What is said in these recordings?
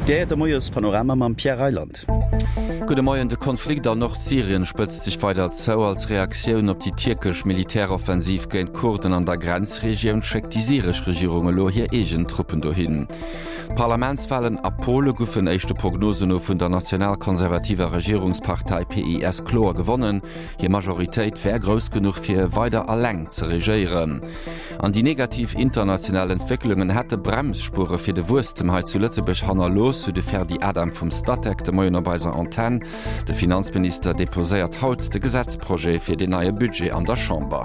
Geiert moies Panorama am Pierre Eiland. Gute Morgen, der Konflikt an Nordsyrien spitzt sich weiter zu als Reaktion auf die türkische Militäroffensiv gegen Kurden an der Grenzregion schickt die syrische Regierung lo hier Truppen dahin. Parlamentswahlen a Polen guffen echte Prognosen von der nationalkonservativer Regierungspartei PIS klar gewonnen. Hier Majorität wäre groß genug für weiter allein zu regieren. An die negativ internationalen Entwicklungen hatte Bremsspuren für die Wurstheit zu Lützeburg Hanna los zu de Ferdi Adam vom Stadtdeck der Moiner bei seiner Antenne. Der Finanzminister deposiert haut de Gesetzprojekt für den neue Budget an der Chamber.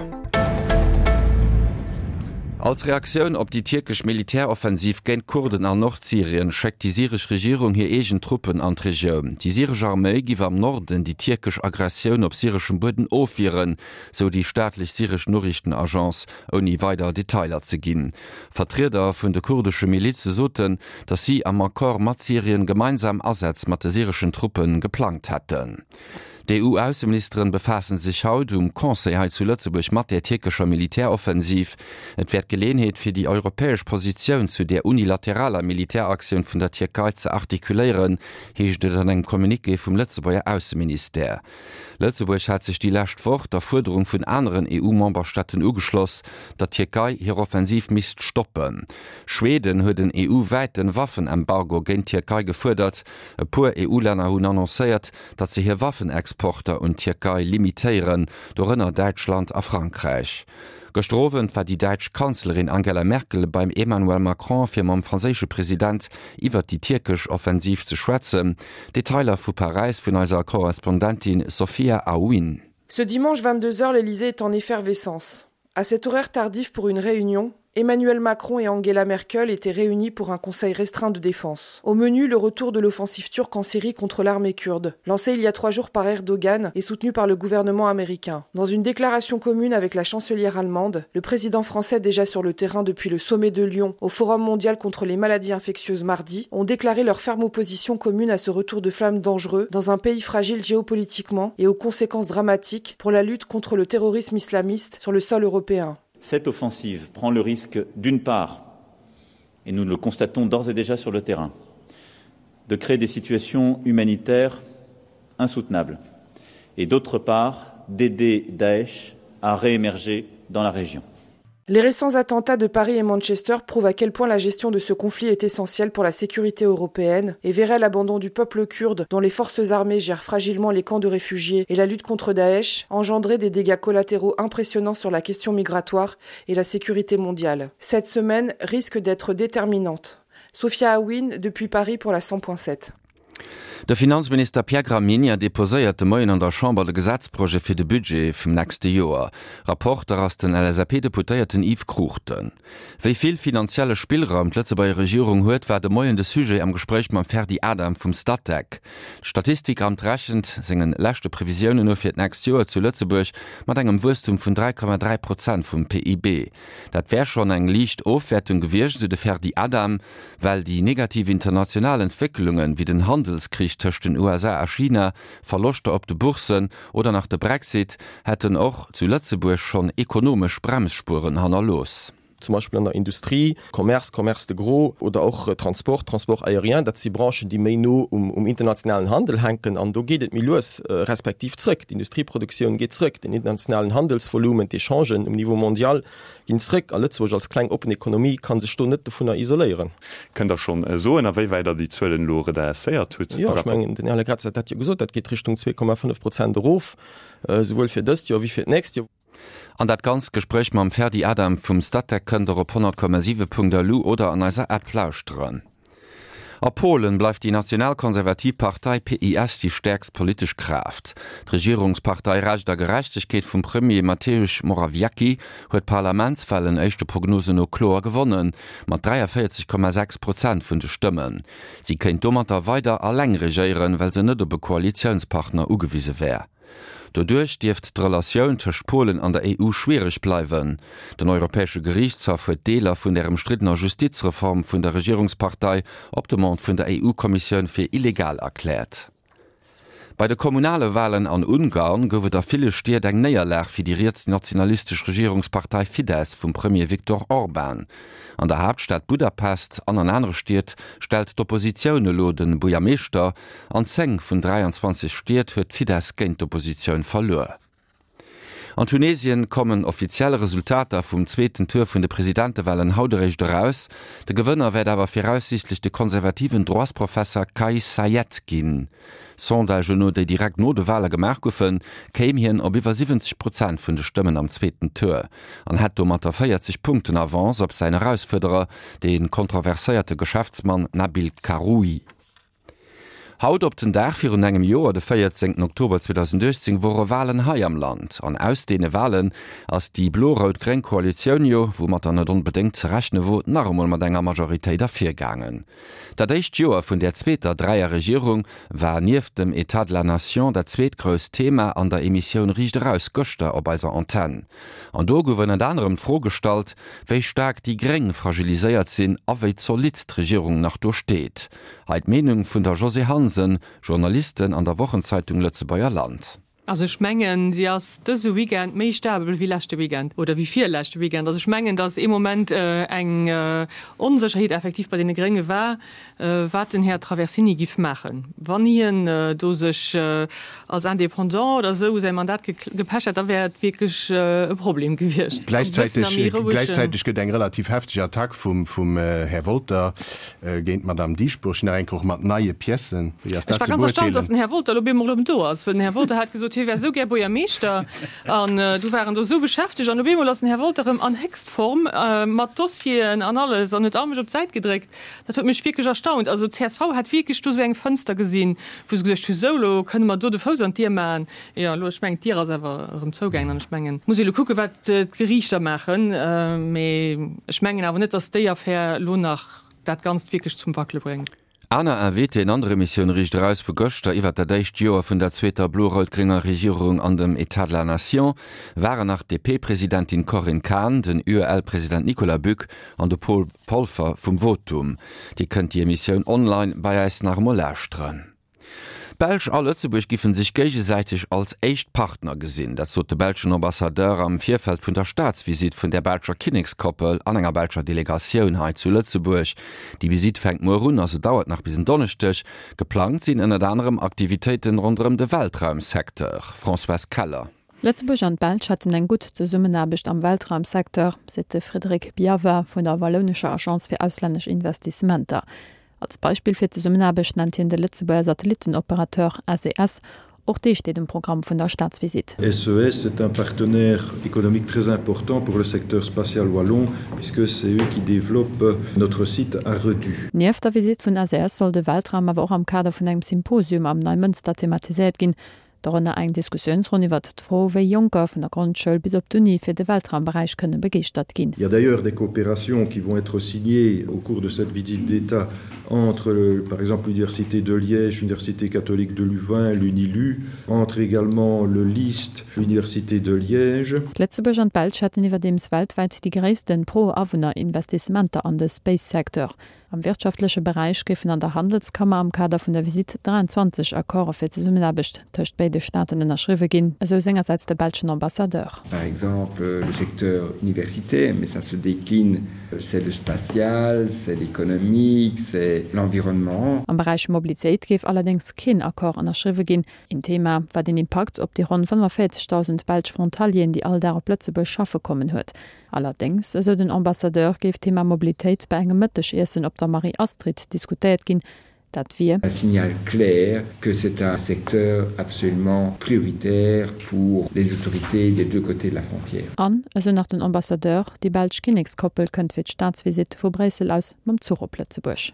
Als Reaktion auf die türkische Militäroffensiv gegen Kurden an Nordsyrien schickt die syrische Regierung hier Truppen an die Region. Die syrische Armee gibt am Norden die türkische Aggression auf syrischem Boden aufführen, so die staatlich-syrische Nachrichtenagenz, ohne weiter Details zu geben. Vertreter von der kurdischen Miliz sagten, dass sie am Akkord mit Syrien gemeinsam Ersatz mit den syrischen Truppen geplant hätten. Die EU-Außenministerin befassen sich heute Conseil zu Lützeburg mit der türkischen Militäroffensiv. Es wird Gelegenheit für die europäische Position zu der unilateraler Militäraktion von der Türkei zu artikulieren, heißt es in einem Kommuniqué vom Lützeburger Außenminister. Lützeburg hat sich die letzte Woche der Forderung von anderen EU-Memberstaaten angeschlossen, dass die Türkei hier offensiv misst stoppen. Schweden hat den EU-weiten Waffenembargo gegen die Türkei gefordert. Ein paar EU-Länder haben annonciert, dass sie hier Waffenexporte und Türkei limitieren, darunter Deutschland und Frankreich. Gestrowen war die deutsche Kanzlerin Angela Merkel beim Emmanuel Macron für den französischen Präsident über die türkische Offensiv zu schwätzen. Detailer von Paris von unserer Korrespondentin Sophia Aouin. Ce dimanche 22h, l'Elysée est en effervescence. À cet horaire tardif pour une réunion, Emmanuel Macron et Angela Merkel étaient réunis pour un conseil restreint de défense. Au menu, le retour de l'offensive turque en Syrie contre l'armée kurde, lancée il y a 3 jours par Erdogan et soutenue par le gouvernement américain. Dans une déclaration commune avec la chancelière allemande, le président français déjà sur le terrain depuis le sommet de Lyon au Forum mondial contre les maladies infectieuses mardi, ont déclaré leur ferme opposition commune à ce retour de flammes dangereux dans un pays fragile géopolitiquement et aux conséquences dramatiques pour la lutte contre le terrorisme islamiste sur le sol européen. Cette offensive prend le risque, d'une part, et nous le constatons d'ores et déjà sur le terrain, de créer des situations humanitaires insoutenables, et d'autre part, d'aider Daesh à réémerger dans la région. Les récents attentats de Paris et Manchester prouvent à quel point la gestion de ce conflit est essentielle pour la sécurité européenne et verrait l'abandon du peuple kurde, dont les forces armées gèrent fragilement les camps de réfugiés, et la lutte contre Daesh, engendrer des dégâts collatéraux impressionnants sur la question migratoire et la sécurité mondiale. Cette semaine risque d'être déterminante. Sophia Aouin, depuis Paris pour la 100.7. Der Finanzminister Pierre Gramegna deposierte morgen an der Chambre de Gesetzprojekt für das Budget vom nächsten Jahr. Rapporter aus den LSAP-Deputierten Yves Kruchten. Wie viel finanzielle Spielraum die Lützeburger Regierung hat, war der morgen das Sujet am Gespräch mit Ferdi Adam vom Stadtdeck. Statistikamt rechnet seine letzte Prävisionen nur für das nächste Jahr zu Lützeburg mit einem Wachstum von 3,3% vom PIB. Das wäre schon eine leichte Aufwertung gewesen, so der Ferdi Adam, weil die negative internationalen Entwicklungen wie den Handelskrieg zwischen den USA und China, Verluste auf den Börsen oder nach dem Brexit hätten auch zu Lützeburg schon ökonomisch Bremsspuren los. Zum Beispiel in der Industrie, Commerce de Gros oder auch Transport aérien, das sind Branchen, die mehr nur um internationalen Handel hängen. Und da geht es mir los, respektiv zurück. Die Industrieproduktion geht zurück, den internationalen Handelsvolumen, die Changen im Niveau mondial gehen zurück. Lützeburg als kleine Open Economy kann sich da nicht davon isolieren. Kann das schon so in der Weise weiter die Zöllenlore da sehr tut? Ja, ich meine, den Herr Gratz hat ja gesagt, das geht Richtung 2,5% drauf, sowohl für das Jahr wie für das nächste Jahr. An dat ganz Gespräch mam Ferdi Adam vum Stadtdeck könnt op 100,7.lu oder an eiser App lauschtren. A Polen bleibt die Nationalkonservativpartei PIS die stärkst politische Kraft. Die Regierungspartei Reich der Gerechtigkeit vom Premier Mateusz Morawiecki hat Parlamentswahlen echte Prognosen no klar gewonnen, mit 43,6% von den Stimmen. Sie kennt dommer weiter allein regieren, weil sie nicht über Koalitionspartner angewiesen wäre. Dadurch dürft die Relation zwischen Polen an der EU schwierig bleiben. Der Europäische Gerichtshof hat Deler von der umstrittenen Justizreform von der Regierungspartei op dem Mond von der EU-Kommission für illegal erklärt. Bei de kommunale Wahlen an Ungarn gowe der viele Stiert eng Neierlach fir die nationalistisch Regierungspartei Fidesz vum Premier Viktor Orbán. An der Hauptstadt Budapest an an andere Stiert stellt d'Oppositionune loden Bujamester an 10 vun 23 Stiert huet Fidesz géint d'Opposition verlor. An Tunesien kommen offizielle Resultate vum zweiten Tour vun de Präsidentewahlen hauterecht daraus. De Gewënner werd awer voraussichtlich de konservativen Droitsprofessor Kais Saied ginn. Sondage no déi direkt no de Wahle gemerk goffen, kéim hien op iwwer 70% vun de Stimmen am zweiten Tour. An het mat der 40 Punkten avance op seine Herausforderer, den kontroversierte Geschäftsmann Nabil Karoui. Haut op den Dach fir engem Joer de 14. Oktober 2010 wore Wahlen hai am Land. An aus dee Wahlen ass die Blo-Rot-Grün Koalitionio, wo mat an net unbedingt zerrechne wo normal mat enger Majoritéit dafirgangen. Dat éicht Joer vun der zweter dreier Regierung war nief dem Etat de la Nation der zweetgrös Thema an der Emission Richteraus Göster op eiser Antenne. An do gowen et anderem vorstalt, wéi stark die Greng fragiliséiert sinn, aéi solid d'Regierung nach durchsteet. Heit Menung vun der José Hansen, Journalisten an der Wochenzeitung Lützebauer Land. Also schmengen sie as dëse Weekend méi stabel wie lachte Weekend oder wie vier lachte Weekend. Also schmengen dats im Moment eng Unsicherheit effektiv bei den Geringe war, wat den Herr Traversini gif machen. Wann hien do sech als Independant oder so sein Mandat gepecht, da wärt wirklich ein Problem gewircht. Gleichzeitig gedenk relativ heftiger Attack vom Herr Wolter géint Madame Diespur enkoch mat neie Piessen. Ich war ganz erstaunt, dass Herr Wolter Herr Wolter hat gesagt, hier so ger Boer Meester an du waren so beschäftigt an lassen Herr Wolterem an Hextform mat Dossien an alles an net armisch op Zeit gedregt. Dat hat mich wirklich erstaunt. Also CSV hat wirklich so eng Fenster gesehen, wo gesagt solo können man do de Fous an Tier ma ja lo schmengt Tier selber Zogänge an schmengen. Muss ich gucken wat Gerichter machen schmengen aber net dass de Affaire lo nach dat ganz wirklich zum Wackle bringen. Anna erwähte in andere Mission riecht raus vu Göster iwwer der deicht Joer vun der zweter Blo-Rot-Gringer Regierung an dem Etat de la Nation waren nach DP-Präsidentin Corinne Kahn, den URL-Präsident Nicolas Bück an de Paul Polfer vum Votum. Die könnt die Emission online bei eis nach Mollästren. Belsch a Lützeburg giffen sich gegenseitig als echt Partner gesinn. Dat zot de belschen Ambassadeur am Vierfeld vun der Staatsvisit vun der Belscher Königskoppel an enger Belscher Delegationheit zu Lützeburg. Die Visit fängt nur run, also dauert nach bis Donnerstag. Geplant sind in anderem Aktivitäten rund um den Weltraumsektor. François Keller. Lützeburg an Belsch hatten eng gut Zusammenarbeit am Weltraumsektor, sete Frédéric Biaver von der Wallonischer Agence für ausländische Investissementer. Als Beispiel fir de Summenabech nennt hien de Lützeburger Satellitenoperateur ACS, auch die steht im Programm von der Staatsvisite. SES est un partenaire économique très important pour le secteur spatial wallon, puisque c'est eux qui développent notre site à Redu. Neben der Visite von ACS soll de Weltraum aber auch am Kader von einem Symposium am Neumünster thematisiert gehen. Darunter eng Diskussionsrunde iwwer d'Fro wéi Junker vun der Grundschule bis op d'Uni fir de Weltraumbereich kënne begeert ginn. Il y a d'ailleurs des coopérations qui vont être signées au cours de cette visite d'État entre, par exemple, l'Université de Liège, l'Université catholique de Louvain, l'UNILU, entre également le LIST, l'Université de Liège. Lützeburg an Belsch hatten iwwer dems weltweit die gréissten Pro-Awunner-Investissementer an de Space-Sektor. Am wirtschaftliche Bereich giffen an der Handelskammer am Kader vun der Visite 23 Akkorder fir ze Summenabcht töcht beide Staaten erschriwe ginn, eso sengerseits der belschen Ambassadeur. Par exemple, le secteur universitaire, mais ça se décline, c'est le spatial, c'est l'économique, c'est l'environnement. Am Bereich Mobilitéit gif allerdings kein Akkor an erschriwe ginn. In Thema war den Impact op die rund 45.000 Belsch Frontalien, die all der Plötze beschaffe kommen huet. Allerdings eso den Ambassadeur geft Thema Mobilitéit bei engem Mëttech Essen op der Marie Astrid diskutiert ginn. Dat wir un signal clair que c'est un secteur absolument prioritaire pour les autorités des deux côtés de la frontière. An also nach den Ambassadeur die Belsch Königskoppel kënnt fir d'Staatsvisit vu Bresel aus mam Zug op Lützeburg.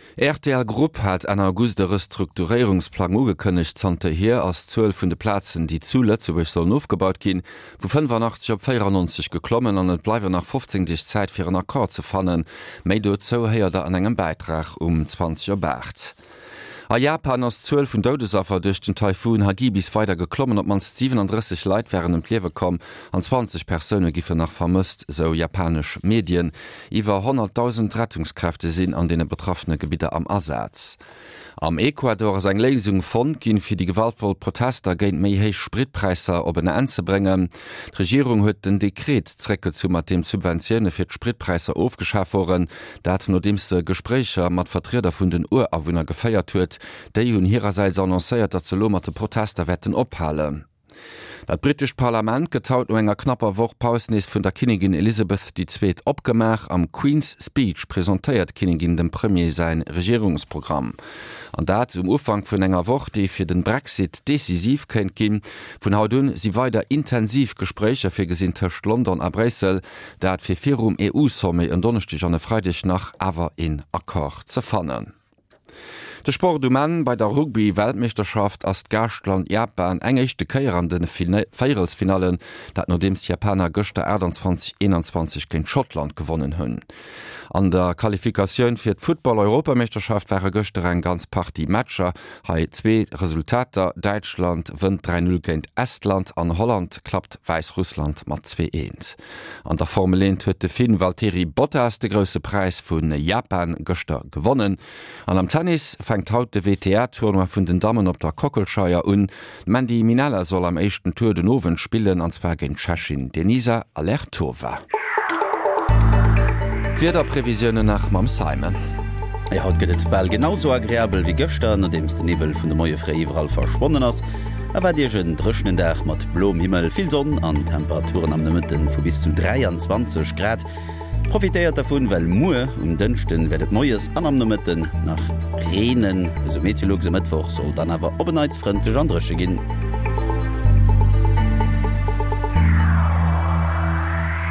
RTL Group hat an August der Restrukturierungsplan ugekënnecht zante hier as 12 vun de Plazen, die zu Lützeburg sollen aufgebaut gin, wo 85 op 94 geklommen an et bleiwe nach 15 Dich Zeit fir een Akkord ze fannen, méi do zo heier der an engem Beitrag 20 Uhr. A Japan ass 12 vun Doudesaffer duch den Taifun Hagibis weiter geklommen, op man 37 Leiit wären dem Klewe kom, an 20 Persone gife nach vermisst, so japanisch Medien. Iwer 100.000 Rettungskräfte sinn an dee betroffene Gebiete am Ersatz. Am Ecuador eng Lesung von ginn fir die gewaltvoll Protester géint méi héich Spritpreiser op en Enze bringen. Regierung huet den Dekret zrecke zu mat dem Subventionne fir d Spritpreiser aufgeschaf worden, dat no demse Gesprächer mat Vertreter vun den Urawunner gefeiert huet, déi hun hiererseits annoncéiert, dat ze lomerte Protester wetten ophalen. Dat britisch Parlament getaut enger knapper Woch Pausnes vun der Königin Elizabeth II opgemach am Queen's Speech präsentéiert Königin dem Premier sein Regierungsprogramm. An dat Ufang vun enger Woch, déi fir den Brexit decisiv kennt gin, vun hautun sie weiter intensiv Gesprächer fir gesinn töcht London a Brüssel, dat fir virum EU-Somme en Donnerstag an Freitag nach awer in Akkor zerfannen. De Sport du Mann bei der Rugby-Weltmeisterschaft as Gastland Japan engechte Käier an den Feierelsfinalen, dat no dems Japaner Göster 2021 gegen Schottland gewonnen hunn. An der Qualifikation fir d Football-Europameisterschaft wäre Göster en ganz Party Matscher, hai 2 Resultater, Deutschland wënnt 3-0 gegen Estland, an Holland klappt Weißrussland mat 2-1. An der Formel 1 huet de Finn Valtteri Bottas de grösse Preis vun Japan Göster gewonnen. An am Tennis fängt haut de WTA-Tournoi vun den Damen op der Kockelscheier un. Mandy Minella soll am echten Tour den Owen spielen, anzwer gegen Tschechin Denisa Alertova. Wetterprävisionen nach Mam Simon. Haut gët ball genauso agréabel wie gëster, nadems den Nebel vun de Moie Freiiwall verschwonnen ass. Awer Dirgen drëschenen Dach mat blom Himmel, vill Sonn an Temperaturen am Nëmmetten vu bis zu 23 Grad. Profitéiert davon, well Mue dënchten werdet Moies an am Nëmmetten nach Reenen, eso Meteorologse Mittwoch soll dann awer openheitsfrëndlech andresche ginn.